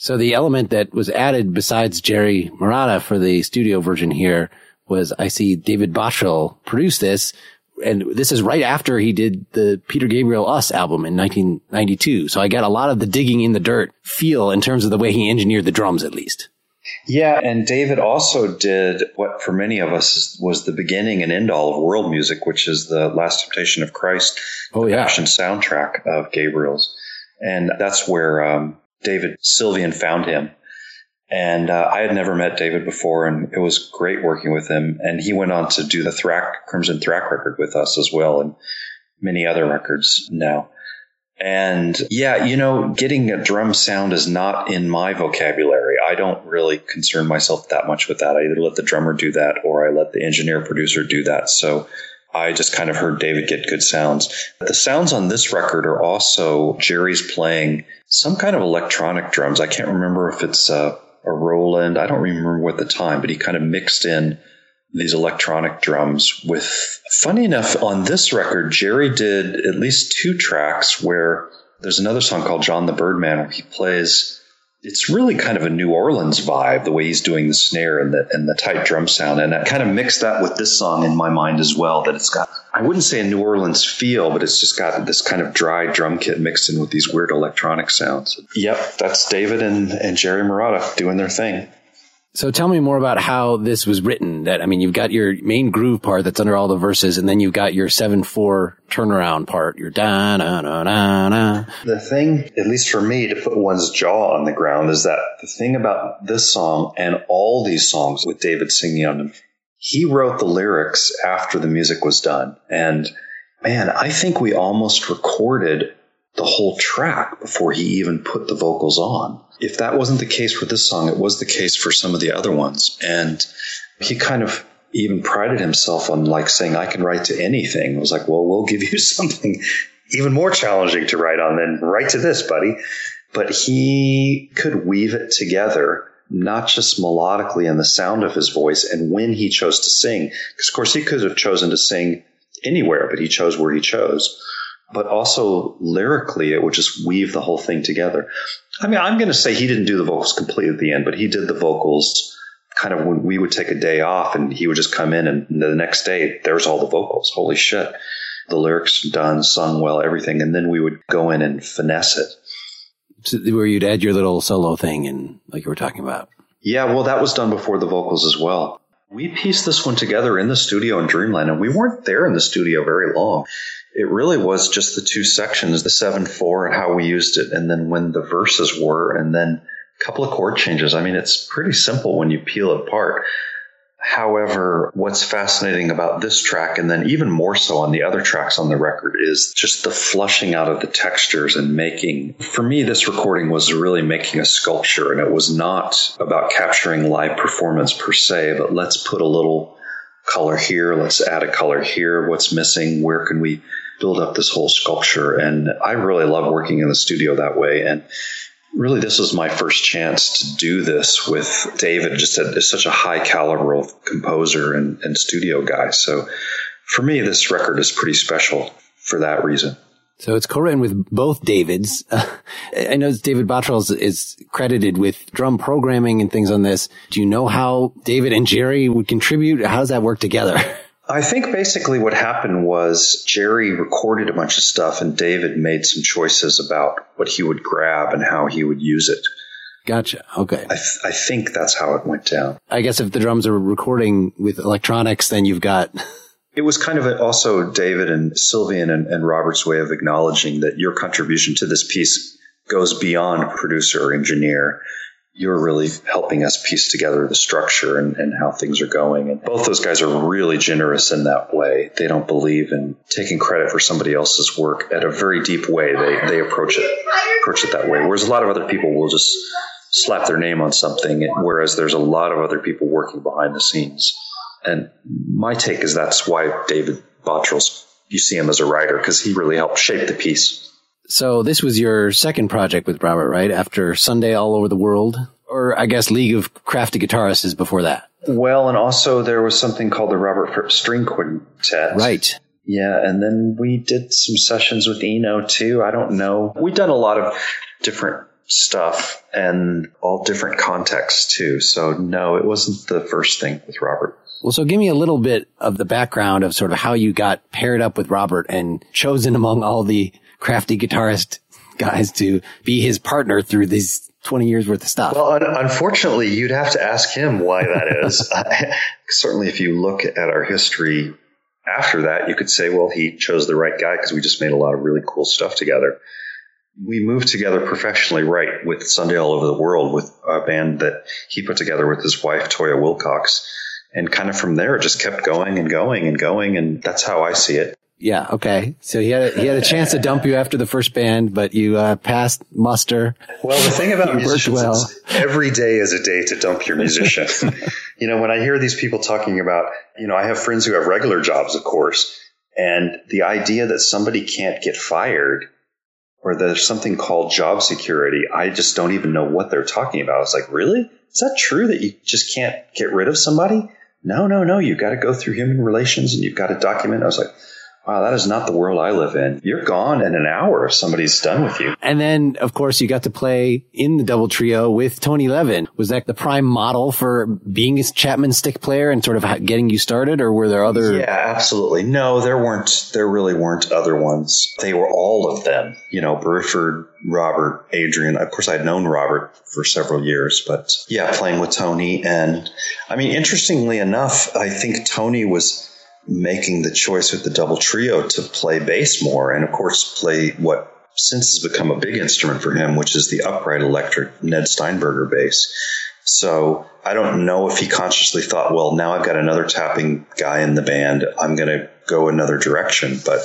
So the element that was added besides Jerry Marotta for the studio version here was I see David Bottrill produce this. And this is right after he did the Peter Gabriel Us album in nineteen ninety-two. So I got a lot of the digging in the dirt feel in terms of the way he engineered the drums, at least. Yeah, and David also did what for many of us was the beginning and end all of world music, which is the Last Temptation of Christ, oh, the yeah. Passion soundtrack of Gabriel's. And that's where um, David Sylvian found him. And uh, I had never met David before, and it was great working with him. And he went on to do the Thrack, Crimson Thrack record with us as well, and many other records now. And yeah, you know, getting a drum sound is not in my vocabulary. I don't really concern myself that much with that. I either let the drummer do that or I let the engineer producer do that. So I just kind of heard David get good sounds. The sounds on this record are also Jerry's playing some kind of electronic drums. I can't remember if it's a, a Roland. I don't remember what the time, but he kind of mixed in these electronic drums with, funny enough, on this record, Jerry did at least two tracks where there's another song called John the Birdman where he plays, it's really kind of a New Orleans vibe, the way he's doing the snare and the, and the tight drum sound. And I kind of mixed that with this song in my mind as well, that it's got, I wouldn't say a New Orleans feel, but it's just got this kind of dry drum kit mixed in with these weird electronic sounds. Yep, that's David and, and Jerry Marotta doing their thing. So tell me more about how this was written. That I mean, you've got your main groove part that's under all the verses, and then you've got your seven four turnaround part, your da na na na na. The thing, at least for me, to put one's jaw on the ground is that the thing about this song and all these songs with David singing on them, he wrote the lyrics after the music was done. And man, I think we almost recorded the whole track before he even put the vocals on. If that wasn't the case for this song, it was the case for some of the other ones. And he kind of even prided himself on like saying, I can write to anything. I was like, well, we'll give you something even more challenging to write on than write to this, buddy. But he could weave it together, not just melodically in the sound of his voice and when he chose to sing. Because of course he could have chosen to sing anywhere, but he chose where he chose. But also lyrically, it would just weave the whole thing together. I mean, I'm going to say he didn't do the vocals completely at the end, but he did the vocals kind of when we would take a day off and he would just come in and the next day, there's all the vocals. Holy shit. The lyrics done, sung well, everything. And then we would go in and finesse it. So where you'd add your little solo thing and like you were talking about. Yeah, well, that was done before the vocals as well. We pieced this one together in the studio in Dreamland, and we weren't there in the studio very long. It really was just the two sections, the seven four and how we used it, and then when the verses were, and then a couple of chord changes. I mean, it's pretty simple when you peel it apart. However, what's fascinating about this track, and then even more so on the other tracks on the record, is just the flushing out of the textures and making, for me, this recording was really making a sculpture, and it was not about capturing live performance per se, but let's put a little color here, let's add a color here, what's missing, where can we build up this whole sculpture. And I really love working in the studio that way. And really, this was my first chance to do this with David, just a, such a high caliber composer and, and studio guy. So for me, this record is pretty special for that reason. So it's co-written with both Davids. Uh, I know David Bottrill is, is credited with drum programming and things on this. Do you know how David and Jerry would contribute? How does that work together? I think basically what happened was Jerry recorded a bunch of stuff and David made some choices about what he would grab and how he would use it. Gotcha. Okay. I, th- I think that's how it went down. I guess if the drums are recording with electronics, then you've got... It was kind of a, also David and Sylvian and, and Robert's way of acknowledging that your contribution to this piece goes beyond producer or engineer. You're really helping us piece together the structure and, and how things are going. And both those guys are really generous in that way. They don't believe in taking credit for somebody else's work at a very deep way. They they approach it approach it that way. Whereas a lot of other people will just slap their name on something, whereas there's a lot of other people working behind the scenes. And my take is that's why David Bottrill's, you see him as a writer, because he really helped shape the piece. So this was your second project with Robert, right? After Sunday All Over the World? Or I guess League of Crafty Guitarists is before that. Well, and also there was something called the Robert Fripp String Quintet. Right. Yeah, and then we did some sessions with Eno too. I don't know. We've done a lot of different stuff and all different contexts too. So no, it wasn't the first thing with Robert. Well, so give me a little bit of the background of sort of how you got paired up with Robert and chosen among all the crafty guitarist guys to be his partner through these twenty years worth of stuff. Well, un- unfortunately, you'd have to ask him why that is. uh, certainly, if you look at our history after that, you could say, well, he chose the right guy because we just made a lot of really cool stuff together. We moved together professionally, right, with Sunday All Over the World, with a band that he put together with his wife, Toya Wilcox. And kind of from there, it just kept going and going and going. And that's how I see it. Yeah. Okay. So he had a, he had a chance to dump you after the first band, but you uh, passed muster. Well, the thing about musicians, well. is every day is a day to dump your musician. You know, when I hear these people talking about, you know, I have friends who have regular jobs, of course, and the idea that somebody can't get fired or there's something called job security, I just don't even know what they're talking about. It's like, really? Is that true that you just can't get rid of somebody? No, no, no. You've got to go through human relations and you've got to document. I was like, wow, that is not the world I live in. You're gone in an hour if somebody's done with you. And then, of course, you got to play in the double trio with Tony Levin. Was that the prime model for being a Chapman stick player and sort of getting you started, or were there other? Yeah, absolutely. No, there weren't. There really weren't other ones. They were all of them. You know, Burford, Robert, Adrian. Of course, I'd known Robert for several years, but yeah, playing with Tony. And I mean, interestingly enough, I think Tony was making the choice with the double trio to play bass more and, of course, play what since has become a big instrument for him, which is the upright electric Ned Steinberger bass. So I don't know if he consciously thought, well, now I've got another tapping guy in the band, I'm going to go another direction. But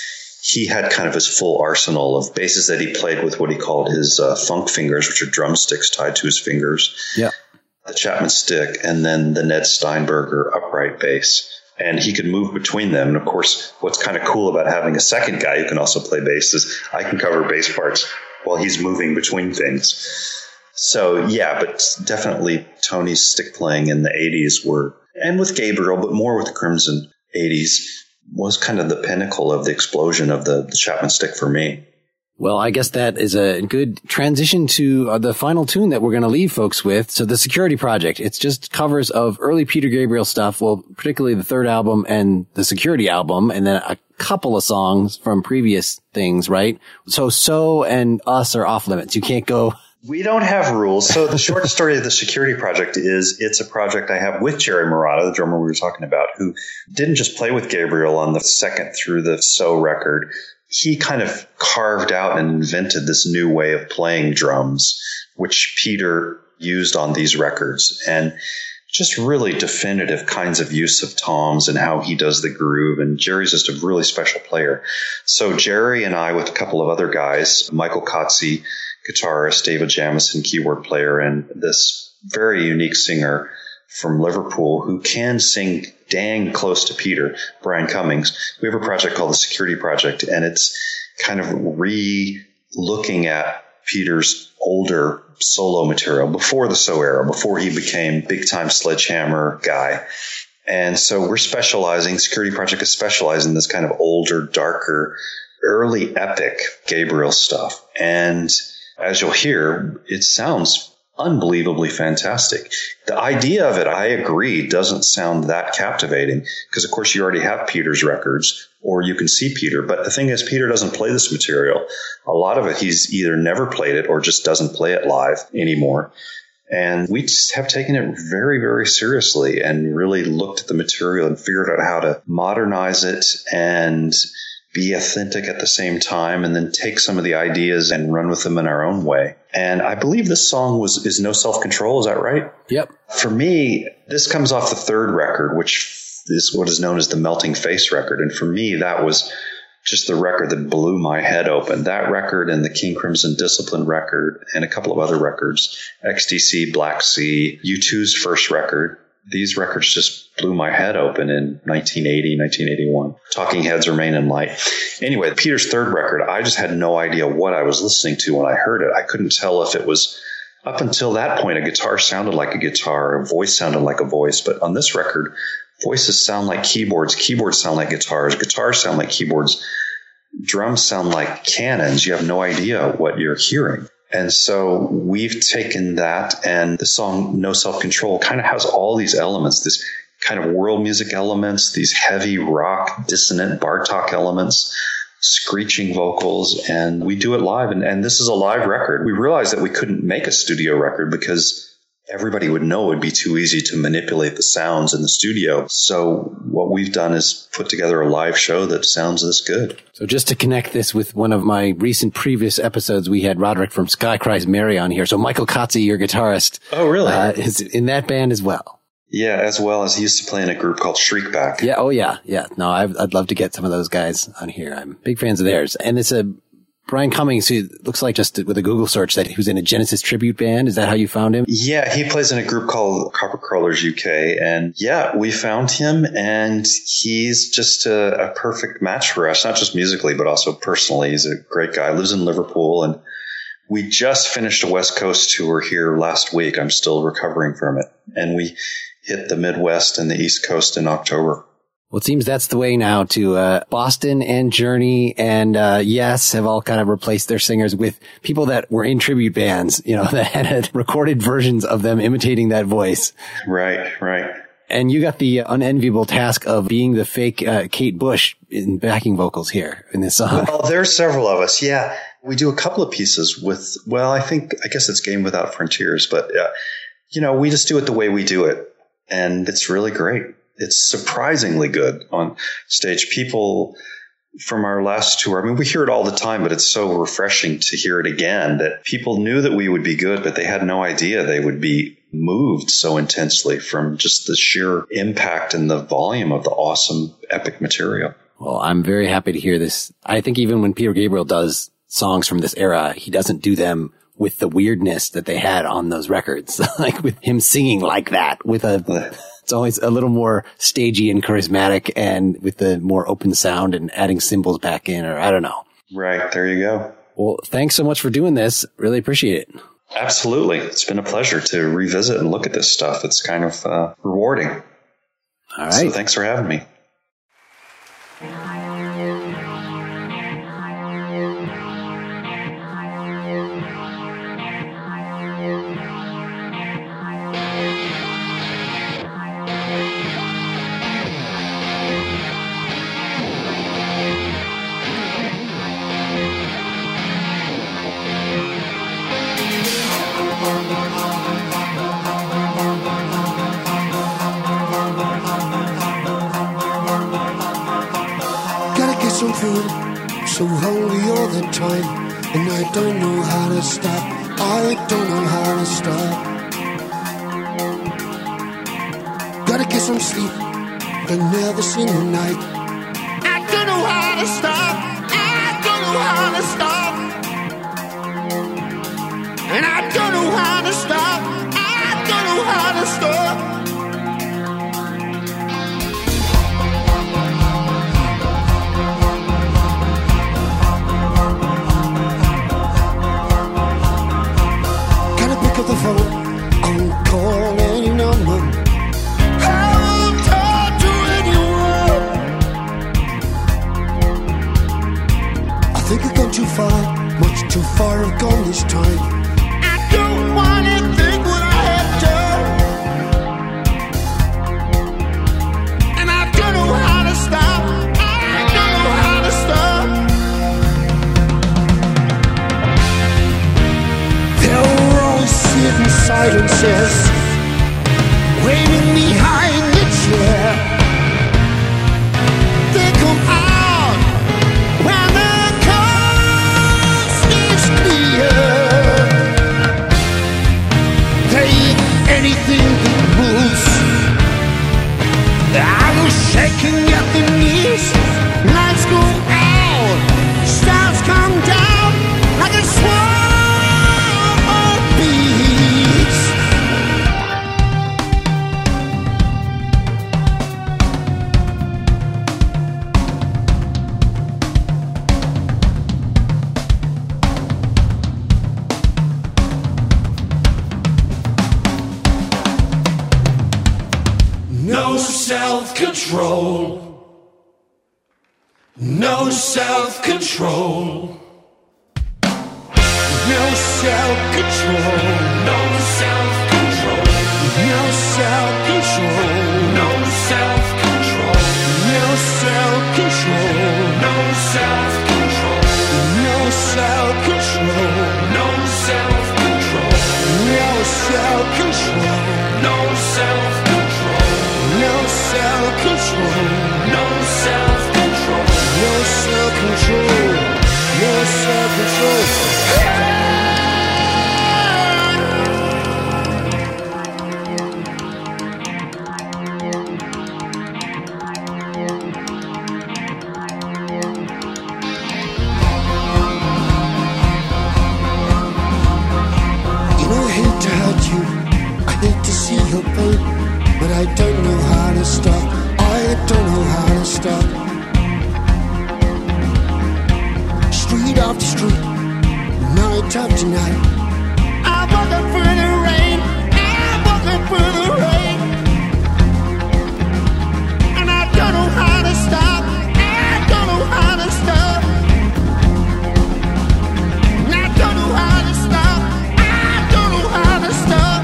he had kind of his full arsenal of basses that he played with what he called his uh, funk fingers, which are drumsticks tied to his fingers. Yeah. The Chapman stick, and then the Ned Steinberger upright bass. And he could move between them. And of course, what's kind of cool about having a second guy who can also play bass is I can cover bass parts while he's moving between things. So yeah, but definitely Tony's stick playing in the eighties were, and with Gabriel, but more with the Crimson eighties, was kind of the pinnacle of the explosion of the, the Chapman stick for me. Well, I guess that is a good transition to uh, the final tune that we're going to leave folks with. So the Security Project, it's just covers of early Peter Gabriel stuff. Well, particularly the third album and the Security album, and then a couple of songs from previous things, right? So, So and Us are off limits. You can't go. We don't have rules. So the short story of the Security Project is it's a project I have with Jerry Marotta, the drummer we were talking about, who didn't just play with Gabriel on the second through the So record. He kind of carved out and invented this new way of playing drums, which Peter used on these records, and just really definitive kinds of use of toms and how he does the groove. And Jerry's just a really special player. So Jerry and I, with a couple of other guys, Michael Kotze, guitarist, David Jamison, keyboard player, and this very unique singer from Liverpool who can sing dang close to Peter, Brian Cummings. We have a project called the Security Project, and it's kind of re-looking at Peter's older solo material before the So era, before he became big-time Sledgehammer guy. And so we're specializing, Security Project is specializing in this kind of older, darker, early epic Gabriel stuff. And as you'll hear, it sounds unbelievably fantastic. The idea of it, I agree, doesn't sound that captivating because, of course, you already have Peter's records or you can see Peter. But the thing is, Peter doesn't play this material. A lot of it, he's either never played it or just doesn't play it live anymore. And we just have taken it very, very seriously and really looked at the material and figured out how to modernize it and be authentic at the same time, and then take some of the ideas and run with them in our own way. And I believe this song was is No Self-Control. Is that right? Yep. For me, this comes off the third record, which is what is known as the Melting Face record. And for me, that was just the record that blew my head open. That record and the King Crimson Discipline record and a couple of other records, X T C, Black Sea, U two's first record. These records just blew my head open in nineteen eighty, nineteen eighty-one. Talking Heads, Remain in Light. Anyway, Peter's third record, I just had no idea what I was listening to when I heard it. I couldn't tell if it was, up until that point, a guitar sounded like a guitar, a voice sounded like a voice. But on this record, voices sound like keyboards, keyboards sound like guitars, guitars sound like keyboards, drums sound like cannons. You have no idea what you're hearing. And so we've taken that, and the song No Self-Control kind of has all these elements, this kind of world music elements, these heavy rock, dissonant Bartok elements, screeching vocals, and we do it live. And, and this is a live record. We realized that we couldn't make a studio record because everybody would know it would be too easy to manipulate the sounds in the studio. So what we've done is put together a live show that sounds this good. So just to connect this with one of my recent previous episodes, we had Roderick from Sky Cries Mary on here. So Michael Kotze, your guitarist, oh really, uh, is in that band as well. Yeah, as well as he used to play in a group called Shriekback. Yeah, oh yeah, yeah. No, I'd, I'd love to get some of those guys on here. I'm big fans of theirs. And it's a Brian Cummings, who looks like just with a Google search that he was in a Genesis tribute band. Is that how you found him? Yeah, he plays in a group called Copper Crawlers U K. And yeah, we found him, and he's just a, a perfect match for us, not just musically, but also personally. He's a great guy, lives in Liverpool, and we just finished a West Coast tour here last week. I'm still recovering from it. And we hit the Midwest and the East Coast in October. Well, it seems that's the way now to uh, Boston and Journey and uh, Yes have all kind of replaced their singers with people that were in tribute bands, you know, that had recorded versions of them imitating that voice. Right, right. And you got the unenviable task of being the fake uh, Kate Bush in backing vocals here in this song. Well, there's several of us, yeah. We do a couple of pieces with, well, I think, I guess it's Game Without Frontiers, but, uh, you know, we just do it the way we do it. And it's really great. It's surprisingly good on stage. People from our last tour, I mean, we hear it all the time, but it's so refreshing to hear it again that people knew that we would be good, but they had no idea they would be moved so intensely from just the sheer impact and the volume of the awesome epic material. Well, I'm very happy to hear this. I think even when Peter Gabriel does songs from this era, he doesn't do them with the weirdness that they had on those records, like with him singing like that with a, it's always a little more stagey and charismatic and with the more open sound and adding cymbals back in, or I don't know. Right. There you go. Well, thanks so much for doing this. Really appreciate it. Absolutely. It's been a pleasure to revisit and look at this stuff. It's kind of uh, rewarding. All right. So thanks for having me. some food, so hungry all the time, and I don't know how to stop, I don't know how to stop. Gotta get some sleep, but never single night. I don't know how to stop, I don't know how to stop. And I don't know how to stop, I don't know how to stop. Pick up the phone, I'll call any number. I'll talk to anyone. I think I've gone too far, much too far I've gone this time. I don't wanna think what I have done, and I don't know how to stop, I don't know how to stop. Sit in silences, waiting behind the chair. They come out when the coast is clear. They eat anything that moves. I was shaking at the knees. Lights go out, stars come down like a swarm. No self-control, no self-control, no self-control. self-control. No self-control. No self-control. No self-control. No self-control. No self-control. No self-control. No self-control. No self-control. No self-control. No self-control. No self-control. No self-control. No self-control. But I don't know how to stop. I don't know how to stop. Street after street, night after night, I'm walking through the rain. I'm walking through the rain, and I don't know how to stop. I don't know how to stop. And I don't know how to stop. I don't know how to stop.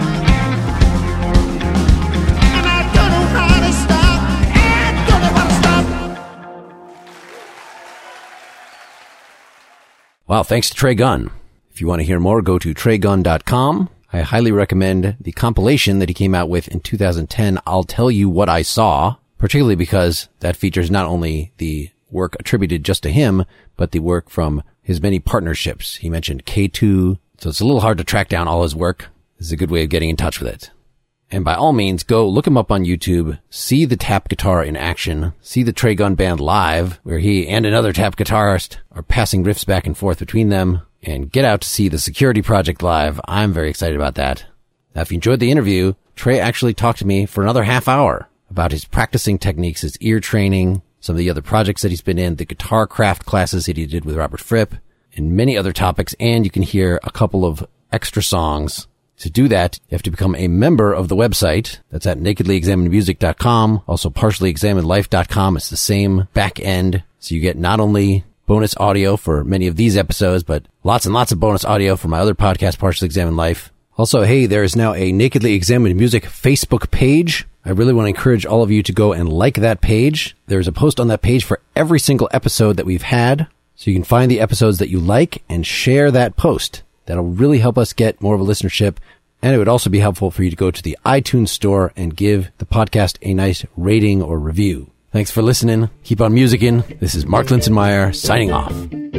Wow, thanks to Trey Gunn. If you want to hear more, go to trey gunn dot com. I highly recommend the compilation that he came out with in two thousand ten, I'll Tell You What I Saw, particularly because that features not only the work attributed just to him, but the work from his many partnerships. He mentioned K two, so it's a little hard to track down all his work. This is a good way of getting in touch with it. And by all means, go look him up on YouTube, see the tap guitar in action, see the Trey Gunn Band live, where he and another tap guitarist are passing riffs back and forth between them, and get out to see the Security Project live. I'm very excited about that. Now, if you enjoyed the interview, Trey actually talked to me for another half hour about his practicing techniques, his ear training, some of the other projects that he's been in, the guitar craft classes that he did with Robert Fripp, and many other topics, and you can hear a couple of extra songs. To do that, you have to become a member of the website. That's at nakedly examined music dot com, also partially examined life dot com. It's the same back end. So you get not only bonus audio for many of these episodes, but lots and lots of bonus audio for my other podcast, Partially Examined Life. Also, hey, there is now a Nakedly Examined Music Facebook page. I really want to encourage all of you to go and like that page. There's a post on that page for every single episode that we've had. So you can find the episodes that you like and share that post. That'll really help us get more of a listenership. And it would also be helpful for you to go to the iTunes store and give the podcast a nice rating or review. Thanks for listening. Keep on musicking. This is Mark Linsenmeyer signing off.